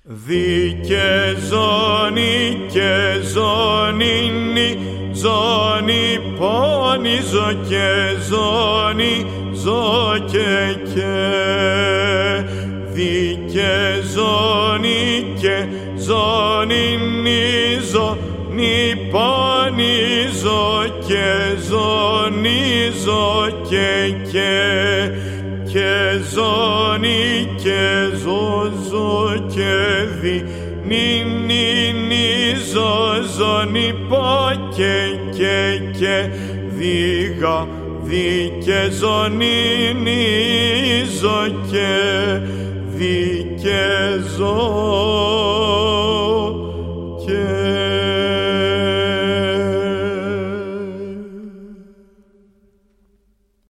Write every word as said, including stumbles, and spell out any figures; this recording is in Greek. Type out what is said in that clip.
Δίκε ζώνη και ζώνη, ζώνη πόνη ζω και ζώνη ζω και και. Δίκε ζώνη και ζώνη, ζώνη πόνη ζω και ζώνη ζω και και. Και ζώνη και ζω ζω και δι νι νι νι ζω ζώνη πω και και και δίγα δι και ζώνη νι ζω και δι και ζω.